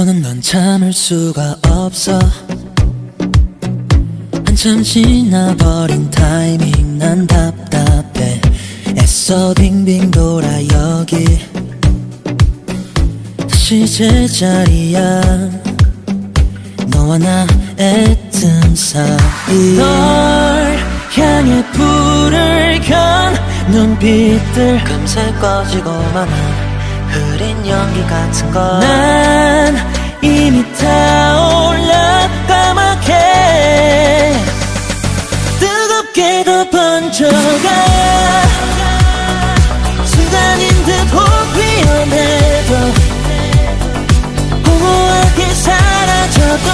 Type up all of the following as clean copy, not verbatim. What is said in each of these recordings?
더는 넌 참을 수가 없어. 한참 지나버린 타이밍 난 답답해. 애써 빙빙 돌아 여기 다시 제자리야. 너와 나의 틈 사이 널 향해 불을 켠 눈빛들 금세 꺼지고만 한 흐린 연기 같은 걸 난 이미 타올라 까맣게 뜨겁게 더 번져가. 순간인 듯 혹 위험해도 공허하게 사라져도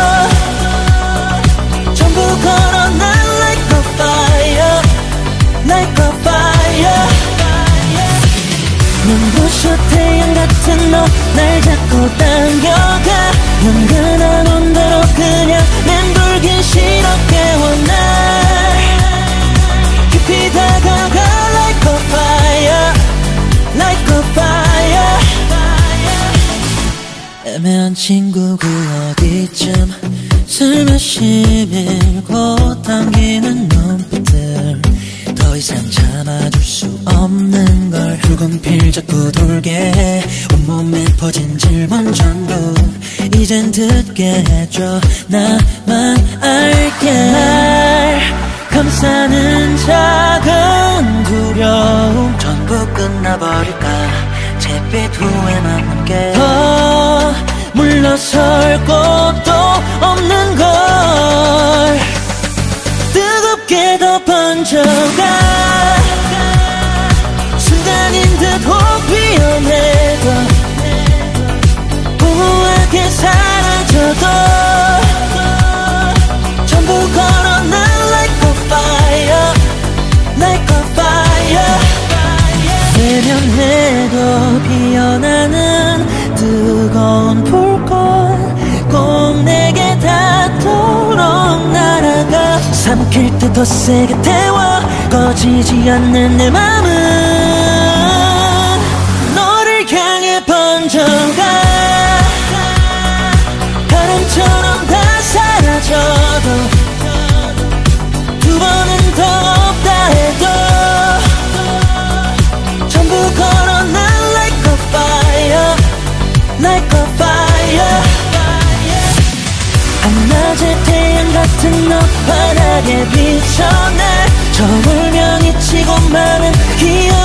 전부 걸어 난 like a fire, like a fire. 눈부셔 태양 같은 너 날 잡고 당겨가. 연근한 온도로 그냥 맴돌긴 싫어 깨워 날 깊이 다가가 like a fire, like a fire. 애매한 친구 그 어디쯤 술 마시밀고 당기는 눈빛들 더 이상 참아줄 수 없는 걸. 붉은 필 자꾸 돌게 해. 온몸에 퍼진 질문 전부 이젠 듣게 해줘. 나만 알게. 날 감싸는 작은 두려움 전부 끝나버릴까. 잿빛 후에 남는 게 더 물러설 곳도 없는 걸. 뜨겁게 더 번져가. 순간인 듯 혹 위험해도 공허하게 사라져도 전부 걸어 난 like a fire, like a fire. 외면해도 피어나는 뜨거운 불꽃 꼭 내게 닿도록 날아가. 삼킬 때 더 세게 태워 꺼지지 않는 내 맘은 너를 향해 번져가. 바람처럼 다 사라져도 두 번은 더 없다 해도 전부 걸어 난 like a fire, like a fire. 한낮의 태양 같은 너 환하게 비춰내. 저 울명이 치고 많은 기억